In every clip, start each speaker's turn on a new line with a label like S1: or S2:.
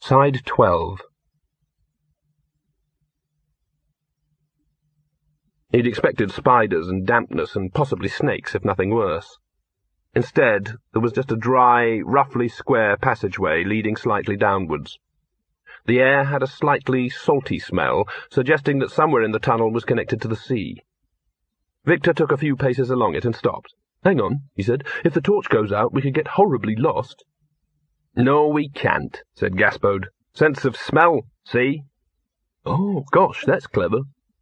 S1: Side 12. He'd expected spiders and dampness and possibly snakes, if nothing worse. Instead, there was just a dry, roughly square passageway leading slightly downwards. The air had a slightly salty smell, suggesting that somewhere in the tunnel was connected to the sea. Victor took a few paces along it and stopped. "Hang on," he said. "If the torch goes out, we could get horribly lost." "No, we can't," said Gaspode. "Sense of smell, see?" "Oh, gosh, that's clever."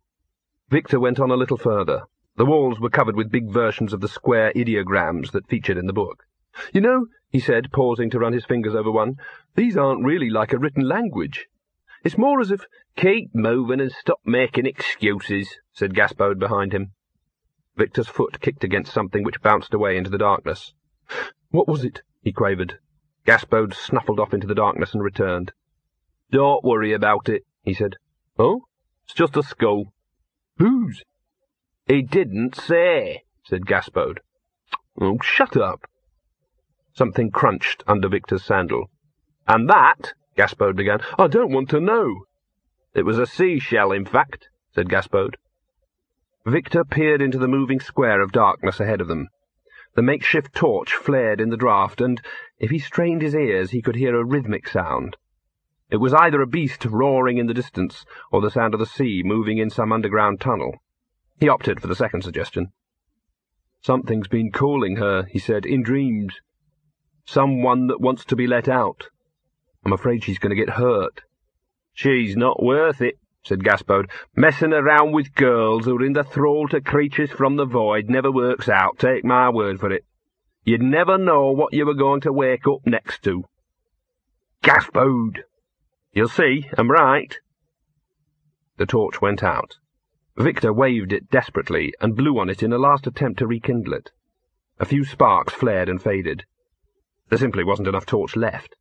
S1: Victor went on a little further. The walls were covered with big versions of the square ideograms that featured in the book. "You know," he said, pausing to run his fingers over one, "these aren't really like a written language. It's more as if—" "Keep moving and stop making excuses," said Gaspode behind him. Victor's foot kicked against something which bounced away into the darkness. "What was it?" he quavered. Gaspode snuffled off into the darkness and returned. "Don't worry about it," he said. "Oh? It's just a skull." "Whose?" "He didn't say," said Gaspode. "Oh, shut up." Something crunched under Victor's sandal. "And that," Gaspode began, "I don't want to know." "It was a seashell, in fact," said Gaspode. Victor peered into the moving square of darkness ahead of them. The makeshift torch flared in the draught, and, if he strained his ears, he could hear a rhythmic sound. It was either a beast roaring in the distance, or the sound of the sea moving in some underground tunnel. He opted for the second suggestion. "Something's been calling her," he said, "in dreams. Someone that wants to be let out. I'm afraid she's going to get hurt." "She's not worth it," said Gaspode. "Messing around with girls who are in the thrall to creatures from the void never works out, take my word for it. You'd never know what you were going to wake up next to." "Gaspode!" "You'll see, I'm right." The torch went out. Victor waved it desperately and blew on it in a last attempt to rekindle it. A few sparks flared and faded. There simply wasn't enough torch left.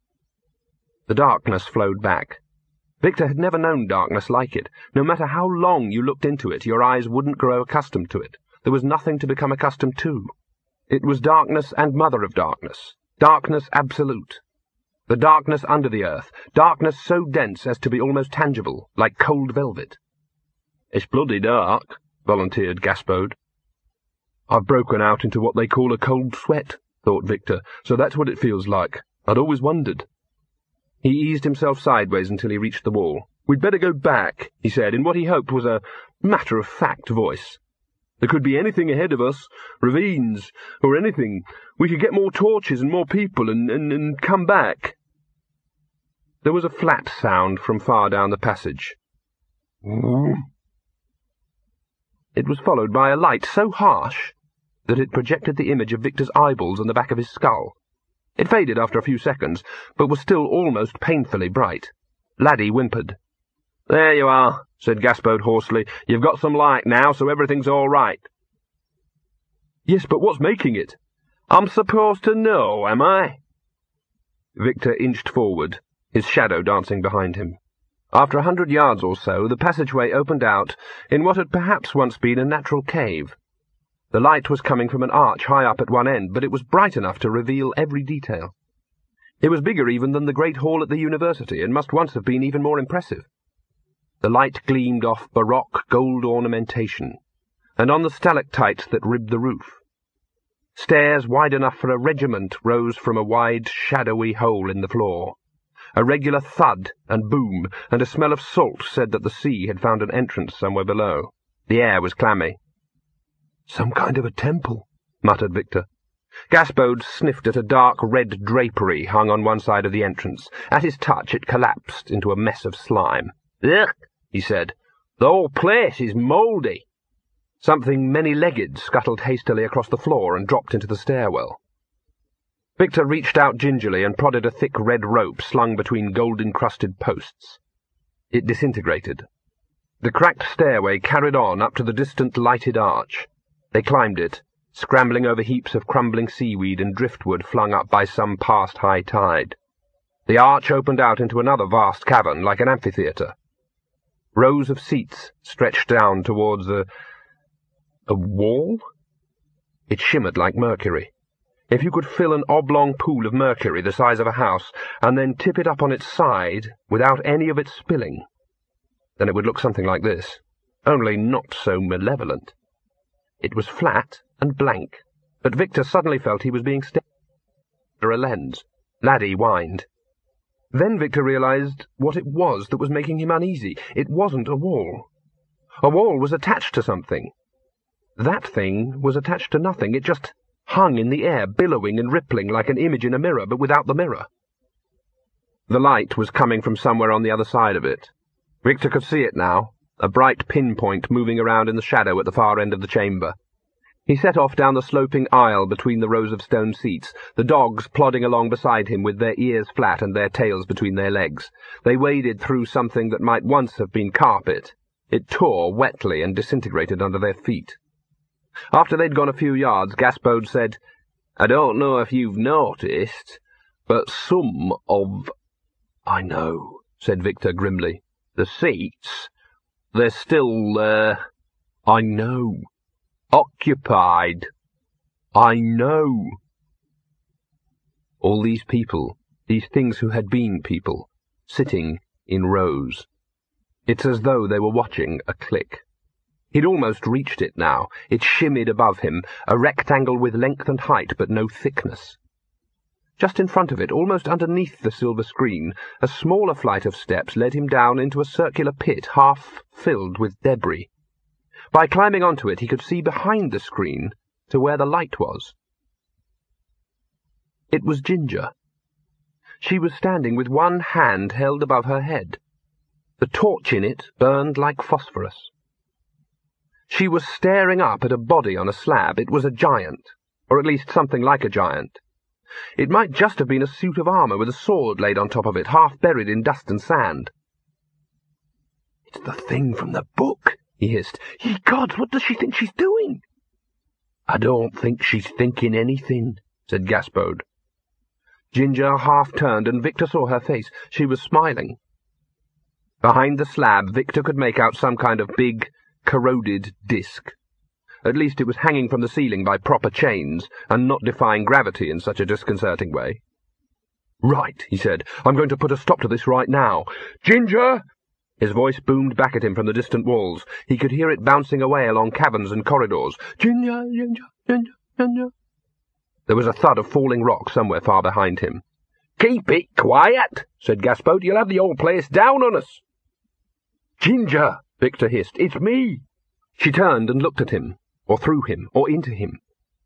S1: The darkness flowed back. Victor had never known darkness like it. No matter how long you looked into it, your eyes wouldn't grow accustomed to it. There was nothing to become accustomed to. It was darkness and mother of darkness. Darkness absolute. The darkness under the earth. Darkness so dense as to be almost tangible, like cold velvet. "It's bloody dark," volunteered Gaspode. "I've broken out into what they call a cold sweat," thought Victor, "so that's what it feels like. I'd always wondered." He eased himself sideways until he reached the wall. "We'd better go back," he said, in what he hoped was a matter-of-fact voice. "There could be anything ahead of us, ravines, or anything. We could get more torches and more people and come back." There was a flat sound from far down the passage. It was followed by a light so harsh that it projected the image of Victor's eyeballs and the back of his skull. It faded after a few seconds, but was still almost painfully bright. Laddie whimpered. "There you are," said Gaspode hoarsely. "You've got some light now, so everything's all right." "Yes, but what's making it?" "I'm supposed to know, am I?" Victor inched forward, his shadow dancing behind him. After 100 yards or so, the passageway opened out in what had perhaps once been a natural cave. The light was coming from an arch high up at one end, but it was bright enough to reveal every detail. It was bigger even than the great hall at the university, and must once have been even more impressive. The light gleamed off baroque gold ornamentation, and on the stalactites that ribbed the roof. Stairs wide enough for a regiment rose from a wide, shadowy hole in the floor. A regular thud and boom, and a smell of salt said that the sea had found an entrance somewhere below. The air was clammy. "Some kind of a temple," muttered Victor. Gaspode sniffed at a dark red drapery hung on one side of the entrance. At his touch it collapsed into a mess of slime. "Ugh," he said. "The whole place is mouldy." Something many-legged scuttled hastily across the floor and dropped into the stairwell. Victor reached out gingerly and prodded a thick red rope slung between gold-encrusted posts. It disintegrated. The cracked stairway carried on up to the distant lighted arch. They climbed it, scrambling over heaps of crumbling seaweed and driftwood flung up by some past high tide. The arch opened out into another vast cavern, like an amphitheatre. Rows of seats stretched down towards a wall? It shimmered like mercury. If you could fill an oblong pool of mercury the size of a house and then tip it up on its side without any of it spilling, then it would look something like this, only not so malevolent. It was flat and blank, but Victor suddenly felt he was being stared at through a lens. Laddie whined. Then Victor realized what it was that was making him uneasy. It wasn't a wall. A wall was attached to something. That thing was attached to nothing. It just hung in the air, billowing and rippling like an image in a mirror, but without the mirror. The light was coming from somewhere on the other side of it. Victor could see it now, a bright pinpoint moving around in the shadow at the far end of the chamber. He set off down the sloping aisle between the rows of stone seats, the dogs plodding along beside him with their ears flat and their tails between their legs. They waded through something that might once have been carpet. It tore wetly and disintegrated under their feet. After they'd gone a few yards, Gaspode said, "I don't know if you've noticed, but some of—" "I know," said Victor grimly. "The seats, they're still, I know. Occupied. I know." All these people, these things who had been people, sitting in rows. It's as though they were watching a click. He'd almost reached it now. It shimmied above him, a rectangle with length and height, but no thickness. Just in front of it, almost underneath the silver screen, a smaller flight of steps led him down into a circular pit half filled with debris. By climbing onto it, he could see behind the screen to where the light was. It was Ginger. She was standing with one hand held above her head. The torch in it burned like phosphorus. She was staring up at a body on a slab. It was a giant, or at least something like a giant. It might just have been a suit of armour with a sword laid on top of it, half buried in dust and sand. "It's the thing from the book," he hissed. "Ye gods, what does she think she's doing?" "I don't think she's thinking anything," said Gaspode. Ginger half-turned, and Victor saw her face. She was smiling. Behind the slab, Victor could make out some kind of big, corroded disc. At least it was hanging from the ceiling by proper chains, and not defying gravity in such a disconcerting way. "Right," he said. "I'm going to put a stop to this right now. Ginger!" His voice boomed back at him from the distant walls. He could hear it bouncing away along caverns and corridors. "Ginger, Ginger, Ginger, Ginger." There was a thud of falling rock somewhere far behind him. "Keep it quiet," said Gaspode. "You'll have the whole place down on us." "Ginger!" Victor hissed. "It's me!" She turned and looked at him, or through him, or into him.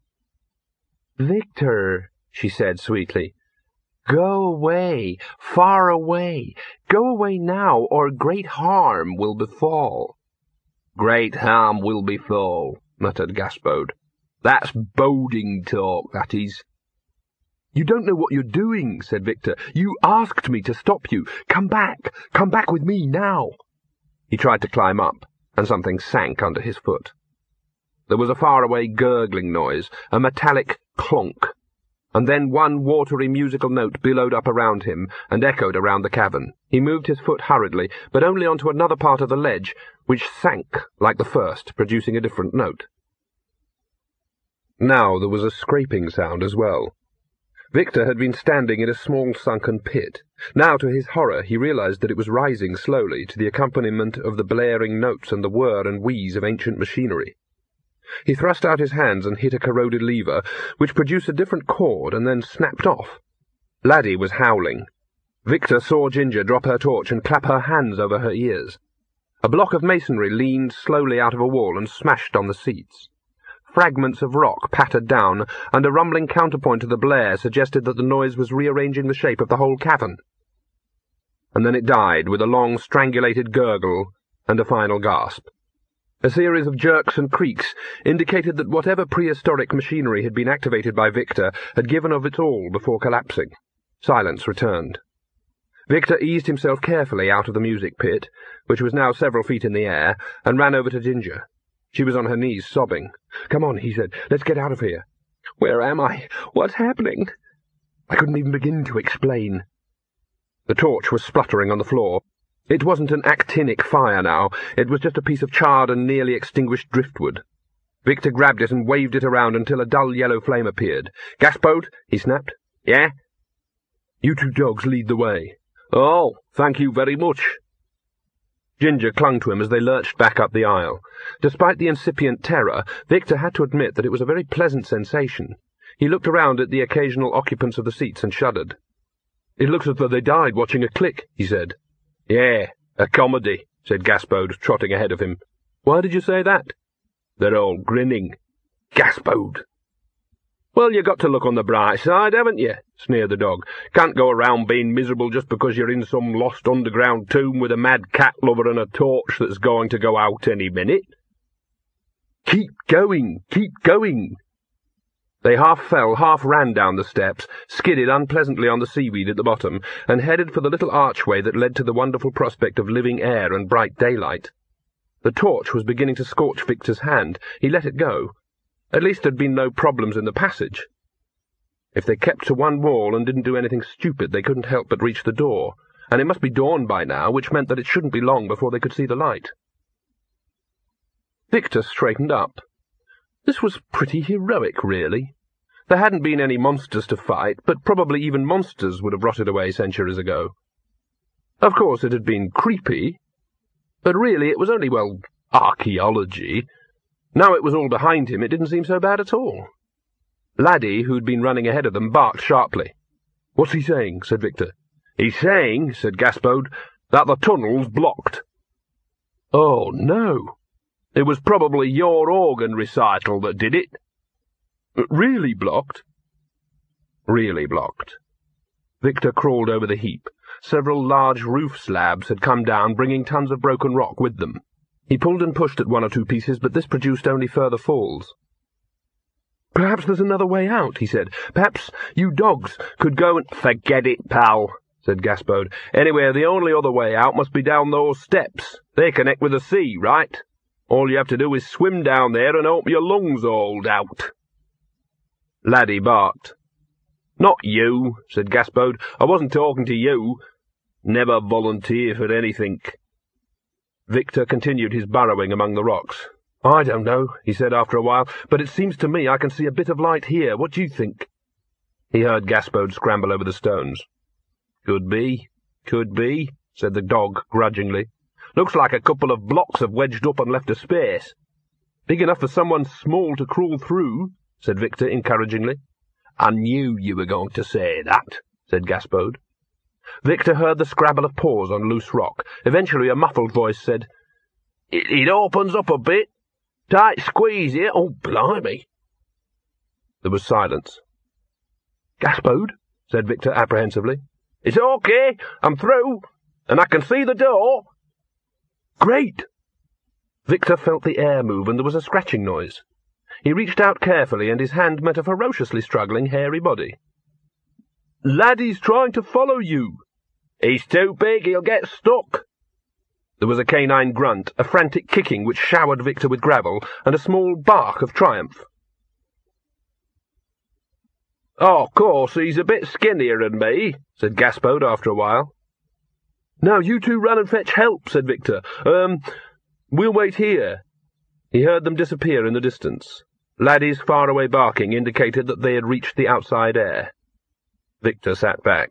S1: "Victor," she said sweetly, "go away, far away. Go away now, or great harm will befall." "Great harm will befall," muttered Gaspode. "That's boding talk, that is." "You don't know what you're doing," said Victor. "You asked me to stop you. Come back with me now." He tried to climb up, and something sank under his foot. There was a faraway gurgling noise, a metallic clonk, and then one watery musical note billowed up around him and echoed around the cavern. He moved his foot hurriedly, but only onto another part of the ledge, which sank like the first, producing a different note. Now there was a scraping sound as well. Victor had been standing in a small sunken pit. Now, to his horror, he realized that it was rising slowly to the accompaniment of the blaring notes and the whir and wheeze of ancient machinery. He thrust out his hands and hit a corroded lever, which produced a different chord and then snapped off. Laddie was howling. Victor saw Ginger drop her torch and clap her hands over her ears. A block of masonry leaned slowly out of a wall and smashed on the seats. Fragments of rock pattered down, and a rumbling counterpoint to the blare suggested that the noise was rearranging the shape of the whole cavern. And then it died with a long, strangulated gurgle and a final gasp. A series of jerks and creaks indicated that whatever prehistoric machinery had been activated by Victor had given of its all before collapsing. Silence returned. Victor eased himself carefully out of the music pit, which was now several feet in the air, and ran over to Ginger. She was on her knees, sobbing. "Come on," he said. "Let's get out of here." "Where am I? What's happening?" I couldn't even begin to explain. The torch was spluttering on the floor. It wasn't an actinic fire now. It was just a piece of charred and nearly extinguished driftwood. Victor grabbed it and waved it around until a dull yellow flame appeared. "Gaspode," he snapped. "Yeah?" "You two dogs lead the way." "Oh, thank you very much." Ginger clung to him as they lurched back up the aisle. Despite the incipient terror, Victor had to admit that it was a very pleasant sensation. He looked around at the occasional occupants of the seats and shuddered. "It looks as though they died watching a click," he said. "Yeah, a comedy," said Gaspode, trotting ahead of him. "Why did you say that?" "They're all grinning." "Gaspode!" "Well, you got to look on the bright side, haven't you?" sneered the dog. "Can't go around being miserable just because you're in some lost underground tomb with a mad cat lover and a torch that's going to go out any minute." "Keep going! Keep going!" They half fell, half ran down the steps, skidded unpleasantly on the seaweed at the bottom, and headed for the little archway that led to the wonderful prospect of living air and bright daylight. The torch was beginning to scorch Victor's hand. He let it go. At least there'd been no problems in the passage. If they kept to one wall and didn't do anything stupid, they couldn't help but reach the door, and it must be dawn by now, which meant that it shouldn't be long before they could see the light. Victor straightened up. This was pretty heroic, really. There hadn't been any monsters to fight, but probably even monsters would have rotted away centuries ago. Of course, it had been creepy, but really it was only, well, archaeology. Now it was all behind him, it didn't seem so bad at all. Laddie, who'd been running ahead of them, barked sharply. "What's he saying?" said Victor. "He's saying," said Gaspode, "that the tunnel's blocked." "Oh, no. It was probably your organ recital that did it." "Really blocked?" "Really blocked." Victor crawled over the heap. Several large roof slabs had come down, bringing tons of broken rock with them. He pulled and pushed at one or two pieces, but this produced only further falls. "Perhaps there's another way out," he said. "Perhaps you dogs could go and—" "Forget it, pal," said Gaspode. "Anyway, the only other way out must be down those steps. They connect with the sea, right? All you have to do is swim down there and hope your lungs hold out." Laddie barked. "Not you," said Gaspode. "I wasn't talking to you. Never volunteer for anything." Victor continued his burrowing among the rocks. "I don't know," he said after a while, "but it seems to me I can see a bit of light here. What do you think?" He heard Gaspode scramble over the stones. Could be," said the dog grudgingly. "Looks like a couple of blocks have wedged up and left a space." "Big enough for someone small to crawl through," said Victor encouragingly. "I knew you were going to say that," said Gaspode. Victor heard the scrabble of paws on loose rock. Eventually a muffled voice said, It opens up a bit. Tight squeeze here. Oh, blimey." There was silence. "Gaspode," said Victor apprehensively. "It's okay. I'm through, and I can see the door." "Great!" Victor felt the air move, and there was a scratching noise. He reached out carefully, and his hand met a ferociously struggling, hairy body. "Laddie's trying to follow you." "He's too big, he'll get stuck." There was a canine grunt, a frantic kicking which showered Victor with gravel, and a small bark of triumph. "Oh, of course, he's a bit skinnier than me," said Gaspode after a while. "Now you two run and fetch help," said Victor. We'll wait here." He heard them disappear in the distance. Laddie's faraway barking indicated that they had reached the outside air. Victor sat back.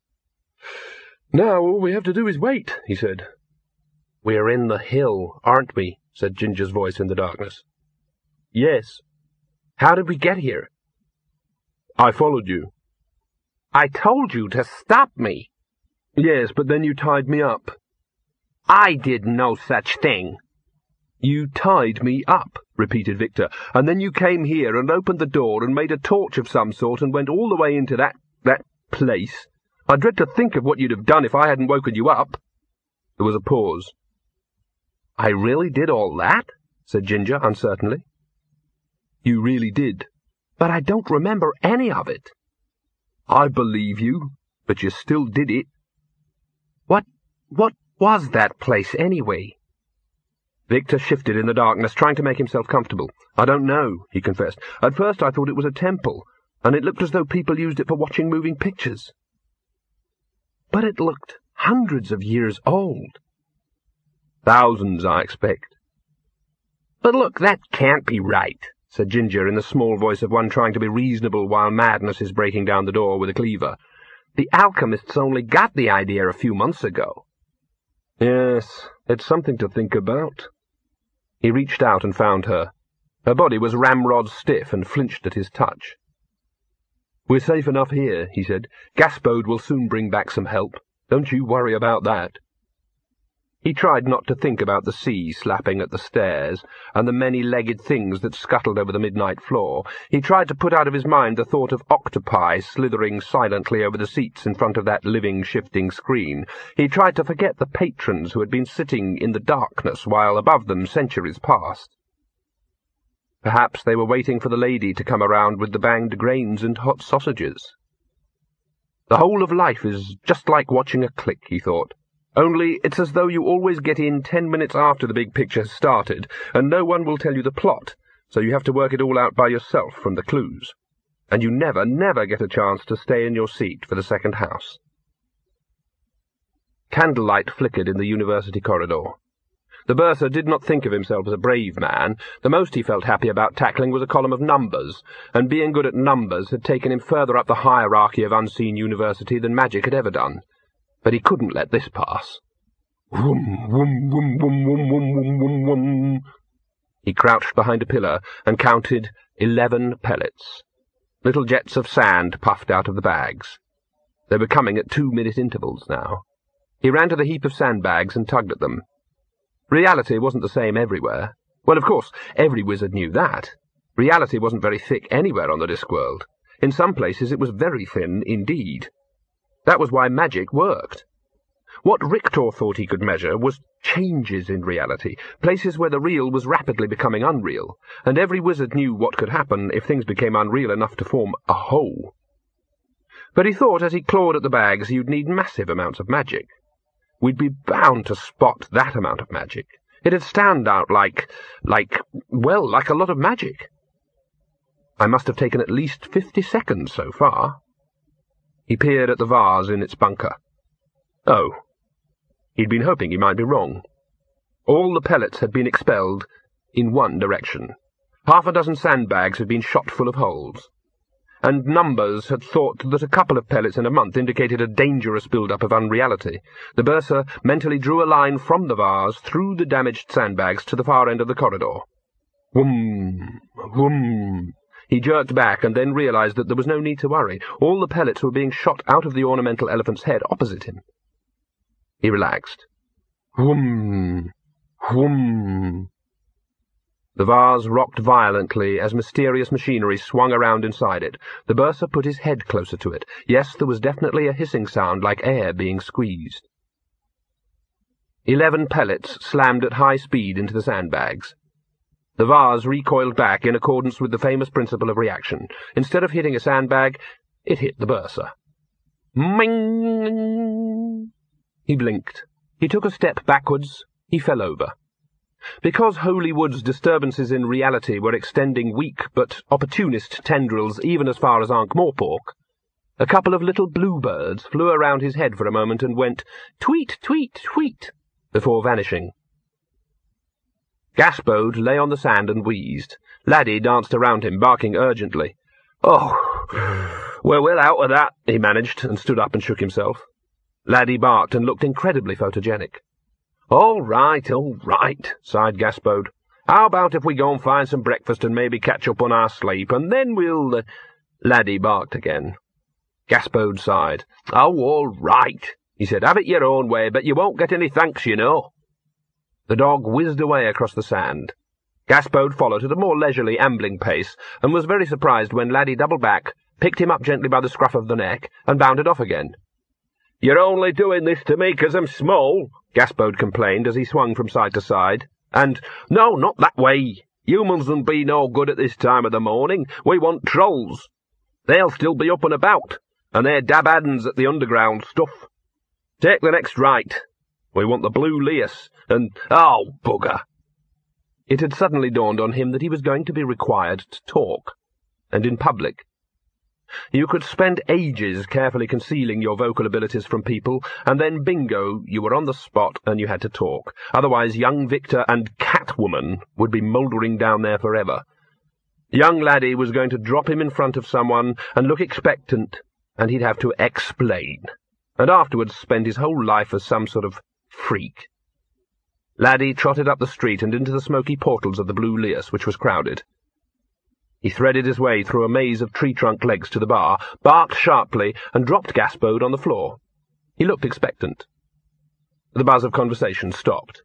S1: "Now all we have to do is wait," he said. "We're in the hill, aren't we?" said Ginger's voice in the darkness. "Yes." "How did we get here?" "I followed you." "I told you to stop me." "Yes, but then you tied me up." "I did no such thing." "You tied me up," repeated Victor, "and then you came here and opened the door and made a torch of some sort and went all the way into that place. I dread to think of what you'd have done if I hadn't woken you up." There was a pause. "I really did all that?" said Ginger uncertainly. "You really did." "But I don't remember any of it." "I believe you, but you still did it." What was that place, anyway?" Victor shifted in the darkness, trying to make himself comfortable. "I don't know," he confessed. "At first I thought it was a temple, and it looked as though people used it for watching moving pictures." "But it looked hundreds of years old." "Thousands, I expect." "But look, that can't be right," said Ginger in the small voice of one trying to be reasonable while madness is breaking down the door with a cleaver. "The alchemists only got the idea a few months ago." "Yes, it's something to think about." He reached out and found her. Her body was ramrod stiff and flinched at his touch. "We're safe enough here," he said. "Gaspode will soon bring back some help. Don't you worry about that." He tried not to think about the sea slapping at the stairs and the many-legged things that scuttled over the midnight floor. He tried to put out of his mind the thought of octopi slithering silently over the seats in front of that living, shifting screen. He tried to forget the patrons who had been sitting in the darkness while above them centuries passed. Perhaps they were waiting for the lady to come around with the banged grains and hot sausages. The whole of life is just like watching a click, he thought. Only it's as though you always get in 10 minutes after the big picture has started, and no one will tell you the plot, so you have to work it all out by yourself from the clues. And you never, never get a chance to stay in your seat for the second house. Candlelight flickered in the university corridor. The bursar did not think of himself as a brave man. The most he felt happy about tackling was a column of numbers, and being good at numbers had taken him further up the hierarchy of unseen university than magic had ever done. But he couldn't let this pass. Whoom, whoom, whoom, whoom, whoom, whoom, whoom, whoom, whoom. He crouched behind a pillar and counted 11 pellets. Little jets of sand puffed out of the bags. They were coming at 2-minute intervals now. He ran to the heap of sandbags and tugged at them. Reality wasn't the same everywhere. Well, of course, every wizard knew that. Reality wasn't very thick anywhere on the Discworld. In some places it was very thin indeed. That was why magic worked. What Rictor thought he could measure was changes in reality, places where the real was rapidly becoming unreal, and every wizard knew what could happen if things became unreal enough to form a whole. But he thought as he clawed at the bags you'd need massive amounts of magic. We'd be bound to spot that amount of magic. It'd stand out like a lot of magic. I must have taken at least 50 seconds so far. He peered at the vase in its bunker. Oh. He'd been hoping he might be wrong. All the pellets had been expelled in one direction. 6 sandbags had been shot full of holes. And numbers had thought that a couple of pellets in a month indicated a dangerous build-up of unreality. The bursar mentally drew a line from the vase through the damaged sandbags to the far end of the corridor. Whoom, whoom. He jerked back and then realized that there was no need to worry. All the pellets were being shot out of the ornamental elephant's head opposite him. He relaxed. Whoom, whoom. The vase rocked violently as mysterious machinery swung around inside it. The bursar put his head closer to it. Yes, there was definitely a hissing sound like air being squeezed. 11 pellets slammed at high speed into the sandbags. The vase recoiled back in accordance with the famous principle of reaction. Instead of hitting a sandbag, it hit the bursar. Ming! He blinked. He took a step backwards. He fell over. Because Holywood's disturbances in reality were extending weak but opportunist tendrils even as far as Ankh-Morpork, a couple of little bluebirds flew around his head for a moment and went tweet, tweet, tweet, before vanishing. Gaspode lay on the sand and wheezed. Laddie danced around him, barking urgently. "Oh, we're well out of that," he managed, and stood up and shook himself. Laddie barked and looked incredibly photogenic. All right, sighed Gaspode. "How about if we go and find some breakfast and maybe catch up on our sleep, and then we'll—" Laddie barked again. Gaspode sighed. "Oh, all right," he said. "Have it your own way, but you won't get any thanks, you know." The dog whizzed away across the sand. Gaspode followed at a more leisurely, ambling pace, and was very surprised when Laddie doubled back, picked him up gently by the scruff of the neck, and bounded off again. "You're only doing this to me 'cause I'm small," Gaspode complained as he swung from side to side. And, "No, not that way. Humans'll be no good at this time of the morning. We want trolls. They'll still be up and about, and they're dab-addens at the underground stuff. Take the next right. We want the Blue Lias, and— oh, bugger!" It had suddenly dawned on him that he was going to be required to talk, and in public. You could spend ages carefully concealing your vocal abilities from people, and then bingo, you were on the spot and you had to talk. Otherwise young Victor and Catwoman would be mouldering down there forever. Young laddie was going to drop him in front of someone and look expectant, and he'd have to explain, and afterwards spend his whole life as some sort of freak. Laddie trotted up the street and into the smoky portals of the Blue Lias, which was crowded. He threaded his way through a maze of tree-trunk legs to the bar, barked sharply, and dropped Gaspode on the floor. He looked expectant. The buzz of conversation stopped.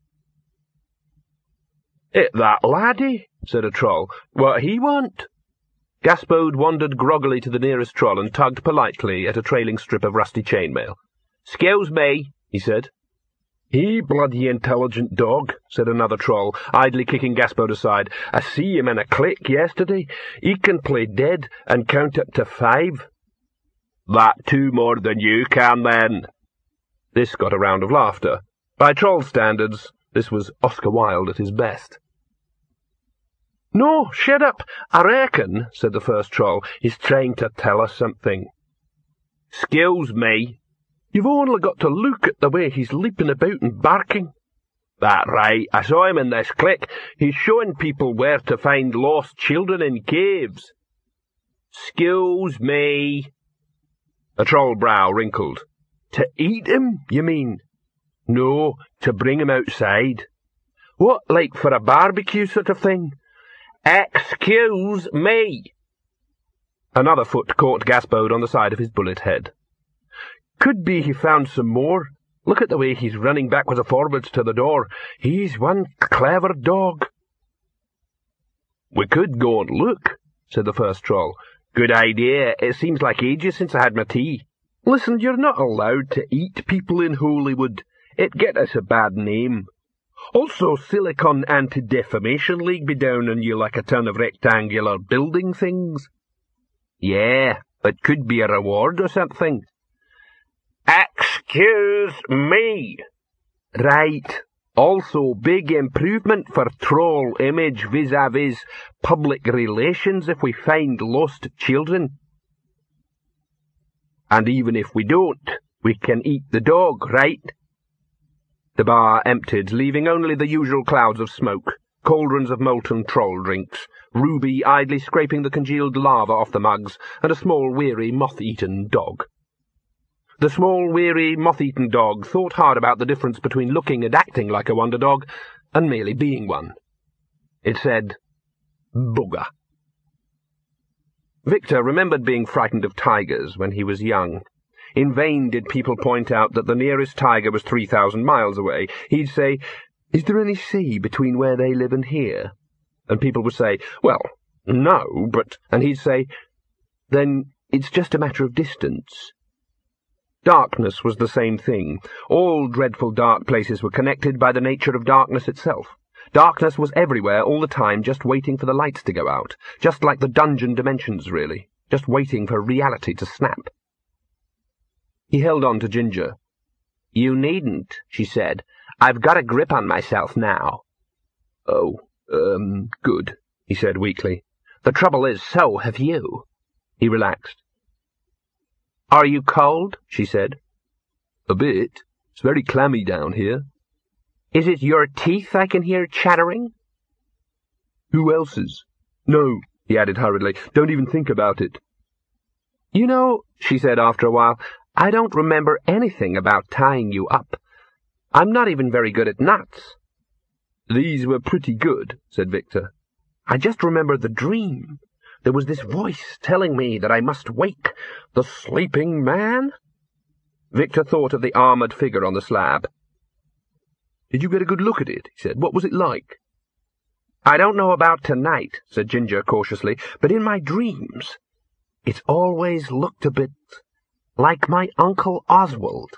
S1: "It that laddie?" said a troll. "What he want?" Gaspode wandered groggily to the nearest troll and tugged politely at a trailing strip of rusty chainmail. "'Scuse me," he said. "He bloody intelligent dog," said another troll, idly kicking Gaspode aside. "I see him in a clique yesterday. He can play dead and count up to 5. "That 2 more than you can, then." This got a round of laughter. By troll standards, this was Oscar Wilde at his best. "No, shut up. I reckon," said the first troll, "he's trying to tell us something." "'Scuse me. You've only got to look at the way he's leaping about and barking." "That right. I saw him in this clique. He's showing people where to find lost children in caves." "'Scuse me." A troll brow wrinkled. "To eat him, you mean?" "No, to bring him outside." "What, like for a barbecue sort of thing?" "Excuse me." Another foot caught Gaspode on the side of his bullet head. "Could be he found some more. Look at the way he's running backwards and forwards to the door. He's one clever dog." "We could go and look," said the first troll. "Good idea. It seems like ages since I had my tea." "Listen, you're not allowed to eat people in Hollywood. It'd get us a bad name. Also, Silicon Anti-Defamation League be down on you like a ton of rectangular building things." "Yeah, it could be a reward or something." "Excuse me." "Right. Also, big improvement for troll image vis-a-vis public relations if we find lost children." "And even if we don't, we can eat the dog, right?" The bar emptied, leaving only the usual clouds of smoke, cauldrons of molten troll drinks, Ruby idly scraping the congealed lava off the mugs, and a small, weary, moth-eaten dog. The small, weary, moth-eaten dog thought hard about the difference between looking and acting like a wonder dog and merely being one. It said, "Bugger." Victor remembered being frightened of tigers when he was young. In vain did people point out that the nearest tiger was 3,000 miles away. He'd say, "Is there any sea between where they live and here?" And people would say, "Well, no, but—" And he'd say, "Then it's just a matter of distance." Darkness was the same thing. All dreadful dark places were connected by the nature of darkness itself. Darkness was everywhere all the time, just waiting for the lights to go out. Just like the dungeon dimensions, really. Just waiting for reality to snap. He held on to Ginger. "You needn't," she said. "I've got a grip on myself now." "Oh, good," he said weakly. "The trouble is, so have you." He relaxed. "Are you cold?" she said. "A bit. It's very clammy down here." "Is it your teeth I can hear chattering?" "Who else's? No," he added hurriedly. "Don't even think about it." "You know," she said after a while, "I don't remember anything about tying you up. I'm not even very good at knots." "These were pretty good," said Victor. "I just remember the dream. There was this voice telling me that I must wake the sleeping man." Victor thought of the armoured figure on the slab. "Did you get a good look at it?" he said. "What was it like?" "I don't know about tonight," said Ginger cautiously, "but in my dreams it's always looked a bit like my Uncle Oswald."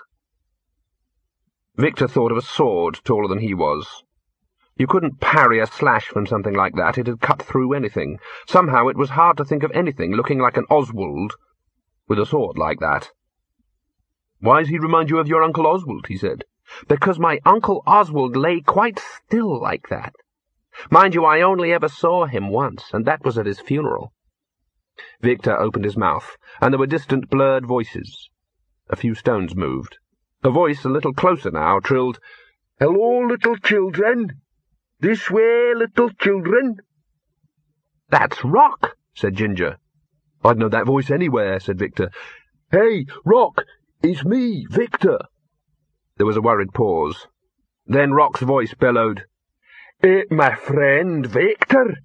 S1: Victor thought of a sword taller than he was. You couldn't parry a slash from something like that. It had cut through anything. Somehow it was hard to think of anything looking like an Oswald with a sword like that. "Why does he remind you of your Uncle Oswald?" he said. "Because my Uncle Oswald lay quite still like that. Mind you, I only ever saw him once, and that was at his funeral." Victor opened his mouth, and there were distant blurred voices. A few stones moved. A voice a little closer now trilled, "Hello, little children! This way, little children!" "That's Rock," said Ginger. "I'd know that voice anywhere," said Victor. "Hey, Rock! It's me, Victor!" There was a worried pause. Then Rock's voice bellowed, "My friend Victor!"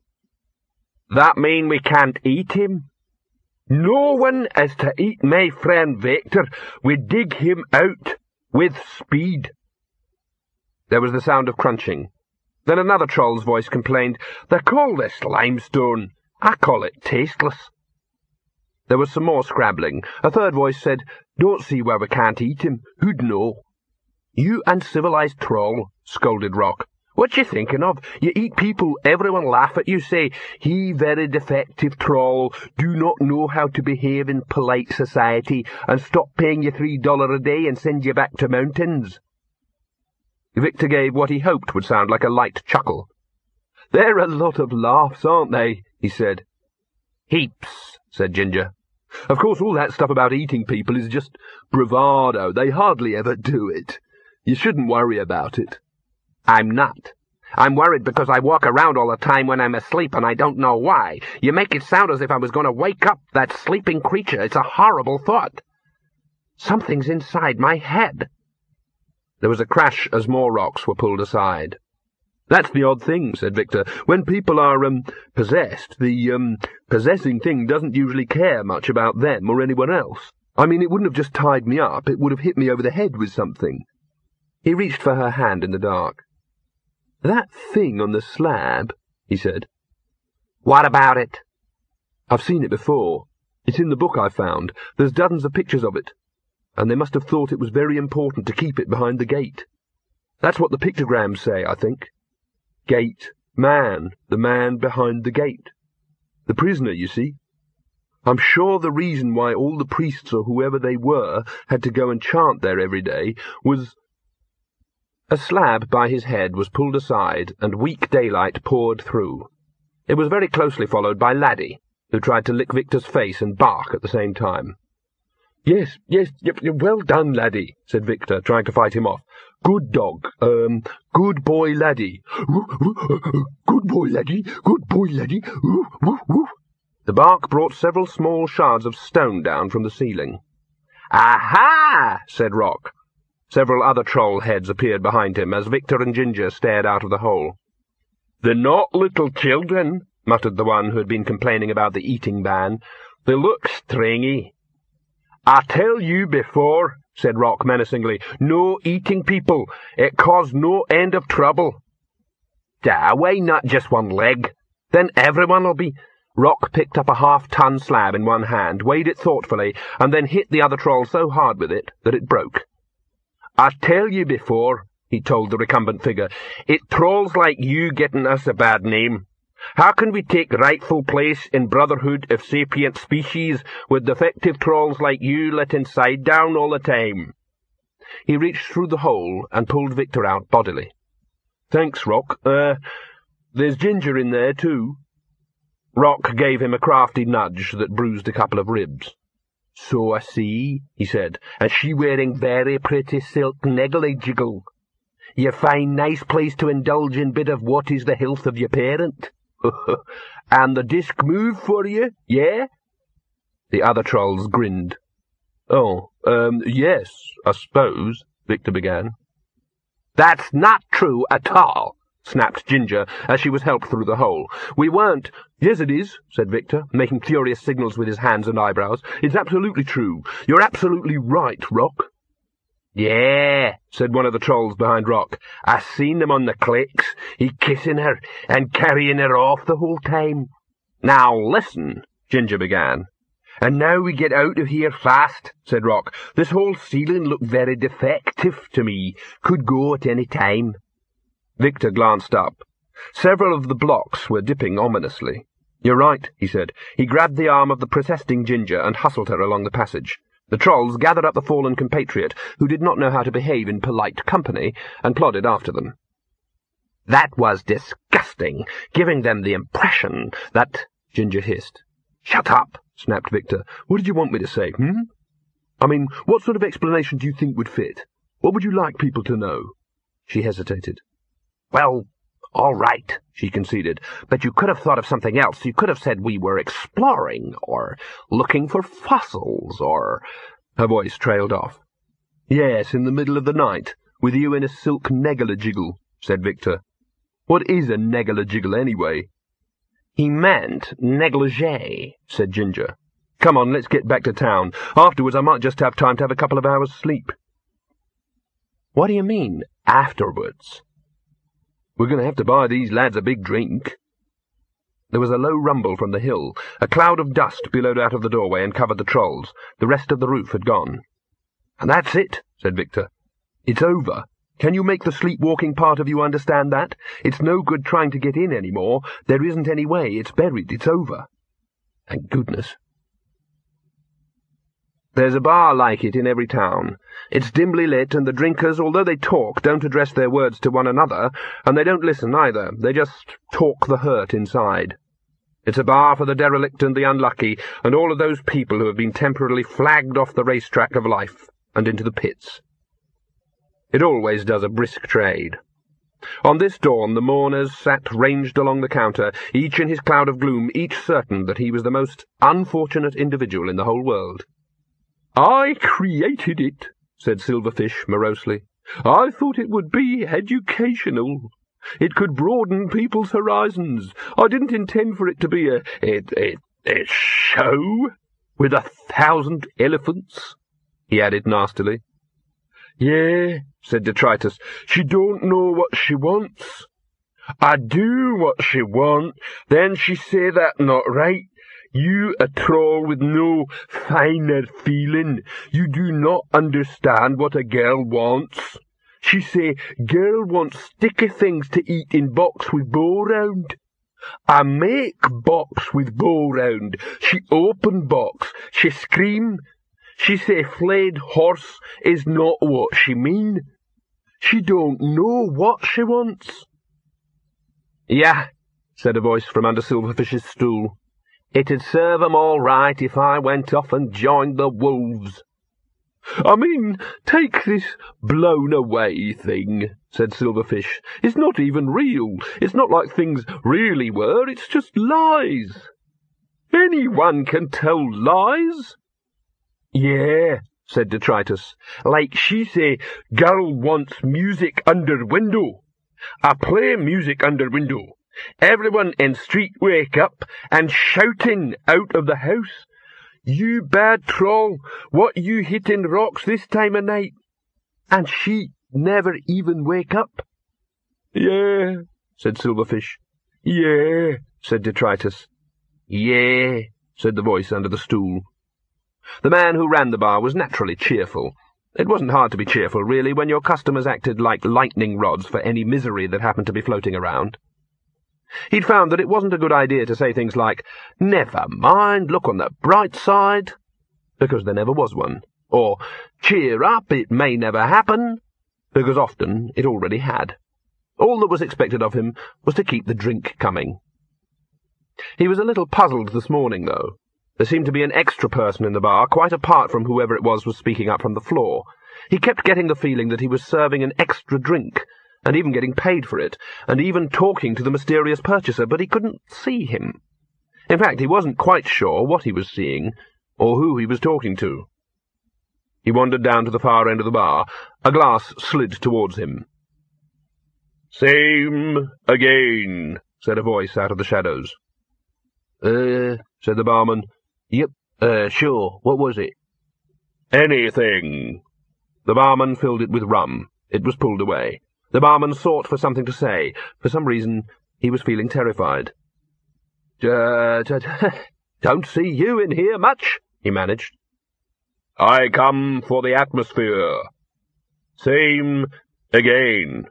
S1: "That mean we can't eat him?" "No one is to eat my friend Victor. We dig him out with speed." There was the sound of crunching. Then another troll's voice complained, "They call this limestone. I call it tasteless." There was some more scrabbling. A third voice said, "Don't see where we can't eat him. Who'd know?" "You uncivilized troll," scolded Rock. "What you thinking of? You eat people, everyone laugh at you, say, 'He very defective troll, do not know how to behave in polite society, and stop paying you $3 a day and send you back to mountains.'" Victor gave what he hoped would sound like a light chuckle. "They're a lot of laughs, aren't they?" he said. "Heaps," said Ginger. "Of course all that stuff about eating people is just bravado. They hardly ever do it. You shouldn't worry about it." "I'm not. I'm worried because I walk around all the time when I'm asleep and I don't know why. You make it sound as if I was going to wake up that sleeping creature. It's a horrible thought. Something's inside my head." There was a crash as more rocks were pulled aside. "That's the odd thing," said Victor. "When people are, possessed, the, possessing thing doesn't usually care much about them or anyone else. I mean, it wouldn't have just tied me up. It would have hit me over the head with something." He reached for her hand in the dark. "That thing on the slab," he said. "What about it?" "I've seen it before. It's in the book I found. There's dozens of pictures of it. And they must have thought it was very important to keep it behind the gate. That's what the pictograms say, I think. Gate, man, the man behind the gate. The prisoner, you see. I'm sure the reason why all the priests or whoever they were had to go and chant there every day was—" A slab by his head was pulled aside, and weak daylight poured through. It was very closely followed by Laddie, who tried to lick Victor's face and bark at the same time. Yes, well done, Laddie," said Victor, trying to fight him off. "Good dog. Good boy, Laddie. Good boy, Laddie. Good boy, Laddie. The bark brought several small shards of stone down from the ceiling. "Aha!" said Rock. Several other troll heads appeared behind him as Victor and Ginger stared out of the hole. "They're not little children," muttered the one who had been complaining about the eating ban. "They look stringy." "I tell you before," said Rock menacingly, "no eating people. It caused no end of trouble." "Why not just one leg? Then everyone'll be—" Rock picked up a half-ton slab in one hand, weighed it thoughtfully, and then hit the other troll so hard with it that it broke. "I tell you before," he told the recumbent figure, "it trolls like you getting us a bad name. How can we take rightful place in brotherhood of sapient species with defective trolls like you let inside down all the time?" He reached through the hole and pulled Victor out bodily. "Thanks, Rock. There's Ginger in there, too." Rock gave him a crafty nudge that bruised a couple of ribs. "So I see," he said, "and she wearing very pretty silk negligee. You find nice place to indulge in bit of what is the health of your parent. And the disc move for you, yeah?" The other trolls grinned. "Oh, yes, I suppose," Victor began. "That's not true at all," snapped Ginger as she was helped through the hole. "We weren't—" "Yes, it is," said Victor, making furious signals with his hands and eyebrows. "It's absolutely true. You're absolutely right, Rock." "Yeah," said one of the trolls behind Rock. "I seen him on the clicks. He kissing her and carrying her off the whole time." "Now listen," Ginger began. "And now we get out of here fast," said Rock. "This whole ceiling looked very defective to me. Could go at any time." Victor glanced up. Several of the blocks were dipping ominously. "You're right," he said. He grabbed the arm of the protesting Ginger and hustled her along the passage. The trolls gathered up the fallen compatriot, who did not know how to behave in polite company, and plodded after them. "That was disgusting, giving them the impression that—" Ginger hissed. Shut up, snapped Victor. What did you want me to say, I mean, what sort of explanation do you think would fit? What would you like people to know? She hesitated. Well, all right, she conceded, but you could have thought of something else. You could have said we were exploring, or looking for fossils, or... Her voice trailed off. Yes, in the middle of the night, with you in a silk negligee, said Victor. What is a negligee, anyway? He meant negligee, said Ginger. Come on, let's get back to town. Afterwards I might just have time to have a couple of hours' sleep. What do you mean, afterwards? We're going to have to buy these lads a big drink. There was a low rumble from the hill. A cloud of dust billowed out of the doorway and covered the trolls. The rest of the roof had gone. And that's it, said Victor. It's over. Can you make the sleepwalking part of you understand that? It's no good trying to get in any more. There isn't any way. It's buried. It's over. Thank goodness. There's a bar like it in every town. It's dimly lit, and the drinkers, although they talk, don't address their words to one another, and they don't listen either. They just talk the hurt inside. It's a bar for the derelict and the unlucky, and all of those people who have been temporarily flagged off the racetrack of life and into the pits. It always does a brisk trade. On this dawn the mourners sat ranged along the counter, each in his cloud of gloom, each certain that he was the most unfortunate individual in the whole world. I created it, said Silverfish morosely. I thought it would be educational. It could broaden people's horizons. I didn't intend for it to be a show with 1,000 elephants, he added nastily. Yeah, said Detritus, she don't know what she wants. I do what she want, then she say that not right. You, a troll with no finer feeling, you do not understand what a girl wants. She say, girl wants sticky things to eat in box with bow round. I make box with bow round. She open box. She scream. She say flayed horse is not what she mean. She don't know what she wants. Yeah, said a voice from under Silverfish's stool. It'd serve 'em all right if I went off and joined the wolves. I mean, take this blown-away thing, said Silverfish. It's not even real. It's not like things really were. It's just lies. Anyone can tell lies. Yeah, said Detritus. Like she say, girl wants music under window. I play music under window. Everyone in street wake up and shouting out of the house. You bad troll, what you hitting rocks this time of night? And she never even wake up. Yeah, said Silverfish. Yeah, said Detritus. Yeah, said the voice under the stool. The man who ran the bar was naturally cheerful. It wasn't hard to be cheerful, really, when your customers acted like lightning rods for any misery that happened to be floating around. He'd found that it wasn't a good idea to say things like, never mind, look on the bright side, because there never was one, or cheer up, it may never happen, because often it already had. All that was expected of him was to keep the drink coming. He was a little puzzled this morning, though. There seemed to be an extra person in the bar, quite apart from whoever it was speaking up from the floor. He kept getting the feeling that he was serving an extra drink, and even getting paid for it, and even talking to the mysterious purchaser, but he couldn't see him. In fact, he wasn't quite sure what he was seeing, or who he was talking to. He wandered down to the far end of the bar. A glass slid towards him. "Same again," said a voice out of the shadows. Said the barman. "Yep, sure. What was it?" "Anything." The barman filled it with rum. It was pulled away. The barman sought for something to say. For some reason, he was feeling terrified. "Don't see you in here much," he managed. "I come for the atmosphere. Same again."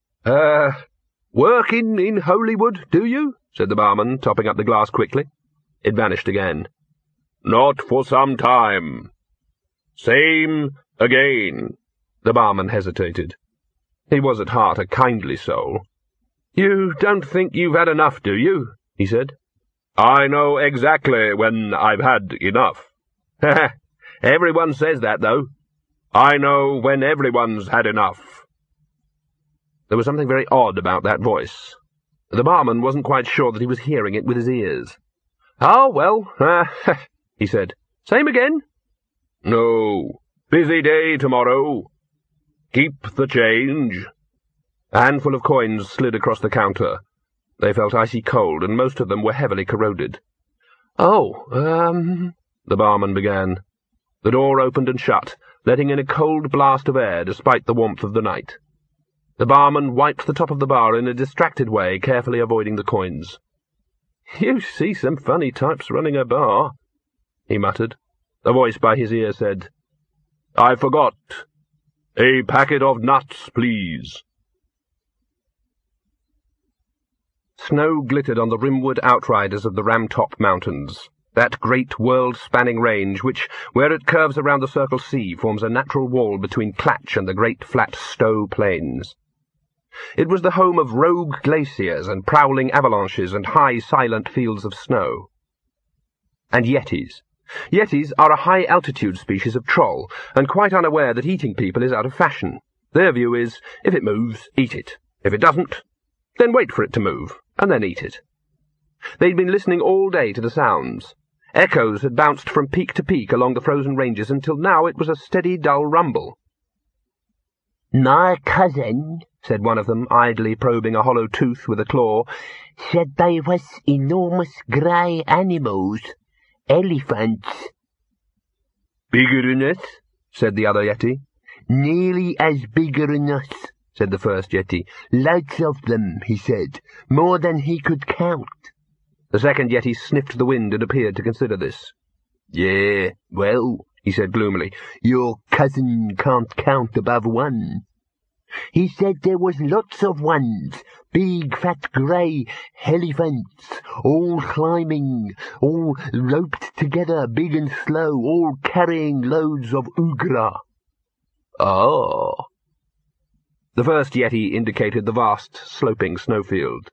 S1: Working in Holywood, do you?" said the barman, topping up the glass quickly. It vanished again. "Not for some time. Same again." The barman hesitated. He was at heart a kindly soul. "You don't think you've had enough, do you?" he said. I know exactly when I've had enough. Everyone says that, though. I know when everyone's had enough. There was something very odd about that voice. The barman wasn't quite sure that he was hearing it with his ears. "Oh, well, he said. Same again?" "No. Busy day tomorrow. Keep the change." A handful of coins slid across the counter. They felt icy cold, and most of them were heavily corroded. "Oh, the barman began. The door opened and shut, letting in a cold blast of air despite the warmth of the night. The barman wiped the top of the bar in a distracted way, carefully avoiding the coins. "You see some funny types running a bar," he muttered. A voice by his ear said, "I forgot. A packet of nuts, please." Snow glittered on the rimwood outriders of the Ramtop Mountains, that great world-spanning range which, where it curves around the Circle Sea, forms a natural wall between Clatch and the great flat Stowe Plains. It was the home of rogue glaciers and prowling avalanches and high, silent fields of snow. And yetis. Yetis are a high-altitude species of troll, and quite unaware that eating people is out of fashion. Their view is, if it moves, eat it. If it doesn't, then wait for it to move, and then eat it. They'd been listening all day to the sounds. Echoes had bounced from peak to peak along the frozen ranges until now it was a steady, dull rumble.
S2: "My cousin," said one of them, idly probing a hollow tooth with a claw, "said they was enormous grey animals. Elephants."
S1: "Bigger than us?" said the other Yeti.
S2: "Nearly as bigger than us," said the first Yeti. "Loads of them," he said. "More than he could count."
S1: The second Yeti sniffed the wind and appeared to consider this.
S2: "Yeah, well," he said gloomily, "your cousin can't count above one. He said there was lots of ones, big, fat, grey elephants, all climbing, all roped together, big and slow, all carrying loads of oogra."
S1: "Oh." The first Yeti indicated the vast, sloping snowfield.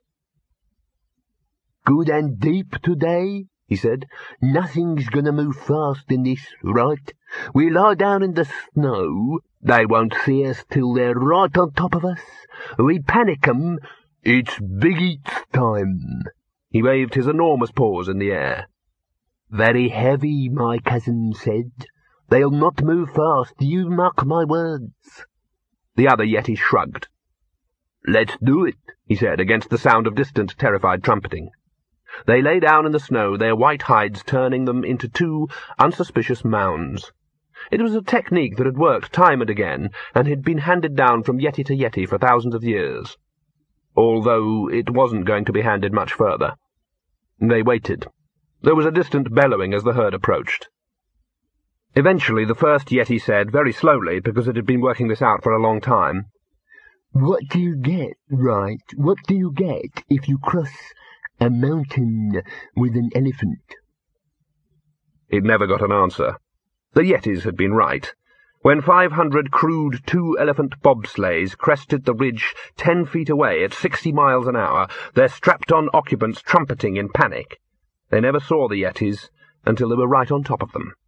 S2: "Good and deep today," he said. "Nothing's gonna move fast in this, right? We lie down in the snow. They won't see us till they're right on top of us. We panic 'em. It's big eats time."
S1: He waved his enormous paws in the air.
S2: "Very heavy," my cousin said. "They'll not move fast, you mark my words."
S1: The other Yeti shrugged.
S2: "Let's do it,"
S1: he said, against the sound of distant, terrified trumpeting. They lay down in the snow, their white hides turning them into two unsuspicious mounds. It was a technique that had worked time and again, and had been handed down from Yeti to Yeti for thousands of years, although it wasn't going to be handed much further. They waited. There was a distant bellowing as the herd approached. Eventually the first Yeti said, very slowly, because it had been working this out for a long time,
S2: "What do you get, right? What do you get if you cross a mountain with an elephant?"
S1: It never got an answer. The Yetis had been right. When 500 crude two-elephant bobsleighs crested the ridge 10 feet away at 60 miles an hour, their strapped-on occupants trumpeting in panic, they never saw the Yetis until they were right on top of them.